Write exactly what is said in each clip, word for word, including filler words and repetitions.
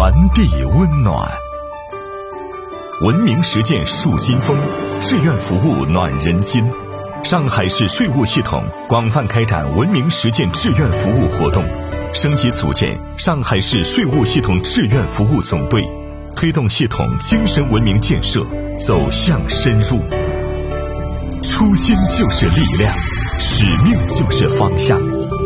传递温暖。文明实践树新风，志愿服务暖人心。上海市税务系统广泛开展文明实践志愿服务活动，升级组建上海市税务系统志愿服务总队，推动系统精神文明建设走向深入。初心就是力量，使命就是方向。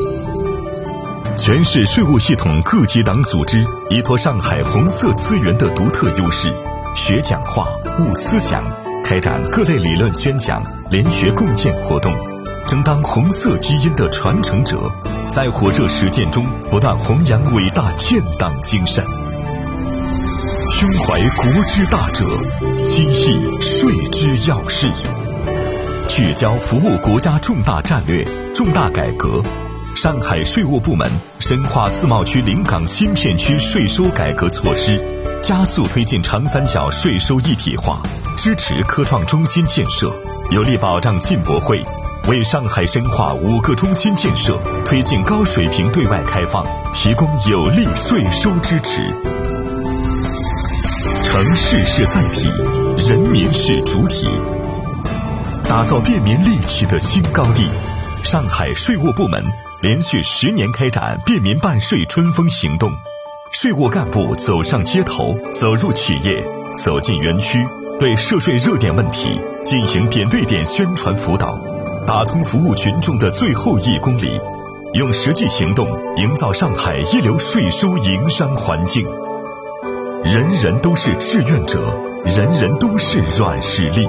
全市税务系统各级党组织依托上海红色资源的独特优势，学讲话、悟思想，开展各类理论宣讲、联学共建活动，争当红色基因的传承者，在火热实践中不断弘扬伟大建党精神。胸怀国之大者，心系税之要事，聚焦服务国家重大战略、重大改革。上海税务部门深化自贸区临港新片区税收改革措施，加速推进长三角税收一体化，支持科创中心建设，有力保障进博会，为上海深化五个中心建设、推进高水平对外开放提供有力税收支持。城市是载体，人民是主体，打造便民利企的新高地。上海税务部门连续十年开展便民办税春风行动，税务干部走上街头，走入企业，走进园区，对涉税热点问题进行点对点宣传辅导，打通服务群众的最后一公里，用实际行动营造上海一流税收营商环境。人人都是志愿者，人人都是软实力。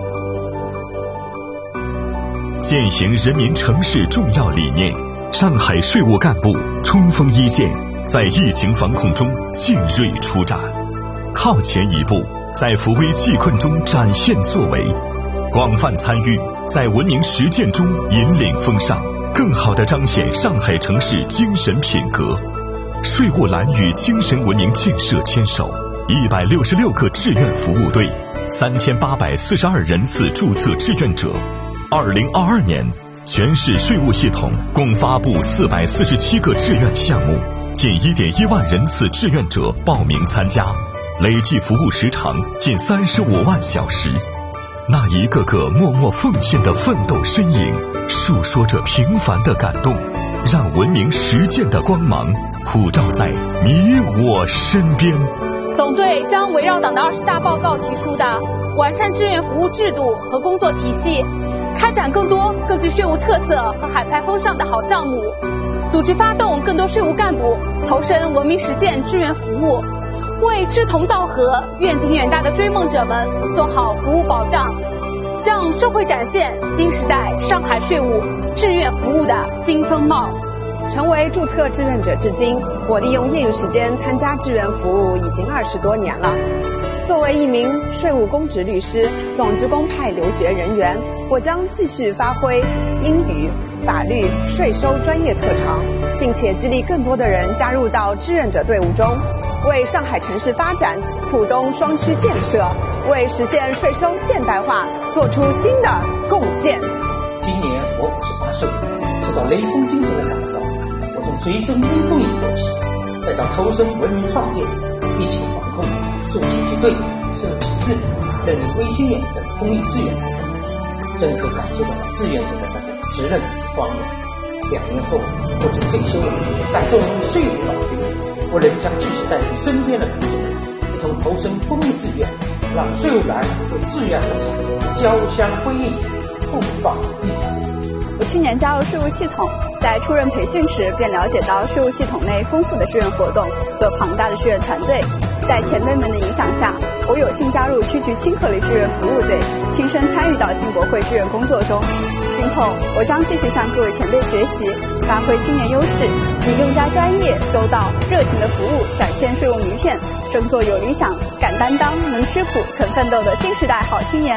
践行人民城市重要理念，上海税务干部冲锋一线，在疫情防控中进锐出战，靠前一步，在扶危济困中展现作为，广泛参与，在文明实践中引领风尚，更好地彰显上海城市精神品格。税务蓝与精神文明建设牵手，一百六十六个志愿服务队，三千八百四十二人次注册志愿者。二零二二年，全市税务系统共发布四百四十七个志愿项目，近一点一万人次志愿者报名参加，累计服务时长近三十五万小时。那一个个默默奉献的奋斗身影，诉说着平凡的感动，让文明实践的光芒普照在你我身边。 总队将围绕党的二十大报告提出的完善志愿服务制度和工作体系，开展更多更具税务特色和海派风尚的好项目，组织发动更多税务干部投身文明实践志愿服务，为志同道合、愿景远大的追梦者们做好服务保障，向社会展现新时代上海税务志愿服务的新风貌。 成为注册志愿者至今，我利用业余时间参加志愿服务已经二十多年了。作为一名税务公职律师、总职工派留学人员，我将继续发挥英语、法律、税收专业特长，并且激励更多的人加入到志愿者队伍中，为上海城市发展、浦东双区建设、为实现税收现代化做出新的贡献。 今年我五十八岁，受到雷锋精神的感召，我从随身微风引做起，再到投身文明创业、疫情防控、做主席队、设体制、任微心眼等公益志愿者，深刻感受到了志愿者的那种责任光荣。两年后我就退休了，但作为税务老兵，我仍将继续带领身边的同志们一同投身公益志愿，让税务栏和志愿者交相辉映，互访异彩。 我去年加入税务系统，在出任培训时便了解到税务系统内丰富的志愿活动和庞大的志愿团队。在前辈们的影响下，我有幸加入区局新合力志愿服务队，亲身参与到进博会志愿工作中。今后我将继续向各位前辈学习，发挥青年优势，以更加专业、周到、热情的服务展现税务名片，争做有理想、敢担当、能吃苦、肯奋斗的新时代好青年。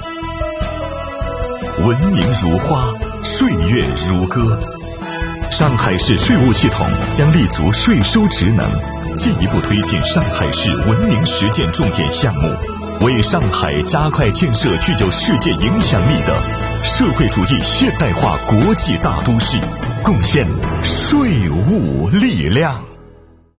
文明如花，岁月如歌。上海市税务系统将立足税收职能，进一步推进上海市文明实践重点项目，为上海加快建设具有世界影响力的社会主义现代化国际大都市贡献税务力量。